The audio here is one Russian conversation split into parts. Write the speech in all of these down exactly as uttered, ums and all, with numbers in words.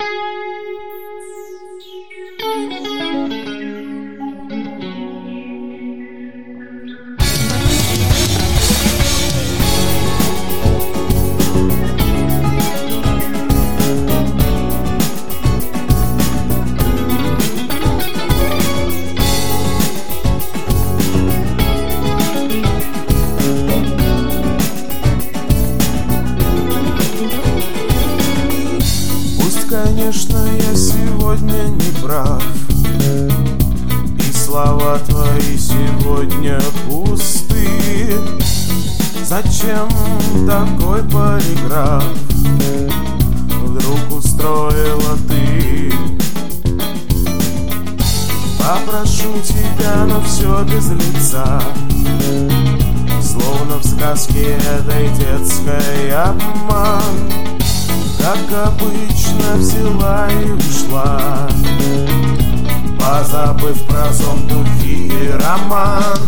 Конечно, я сегодня не прав, и слова твои сегодня пусты. Зачем такой полиграф вдруг устроила ты? Попрошу тебя, но все без лица, словно в сказке этой детской обман. Как обычно взяла и ушла, позабыв про сон, духи и роман.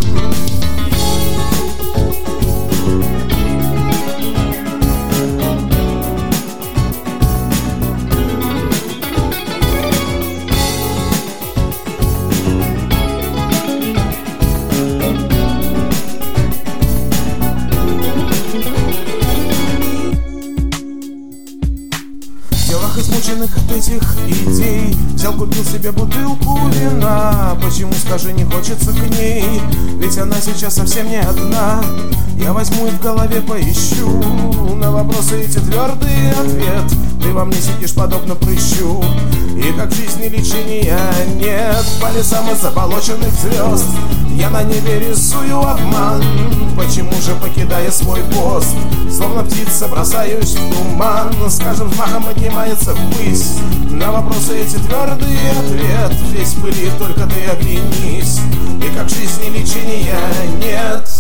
Измученных от этих идей взял, купил себе бутылку вина. Почему, скажи, не хочется к ней? Ведь она сейчас совсем не одна. Я возьму и в голове поищу на вопросы эти твердый ответ. Ты во мне сидишь подобно прыщу, и как в жизни лечения нет. По лесам из заболоченных звезд я на небе рисую обман. Почему же, покидая свой пост, словно птица бросаюсь в туман? Скажем, взмахом поднимается ввысь на вопросы эти твердый ответ. Весь в пыли, только ты оглянись, и как в жизни лечения нет.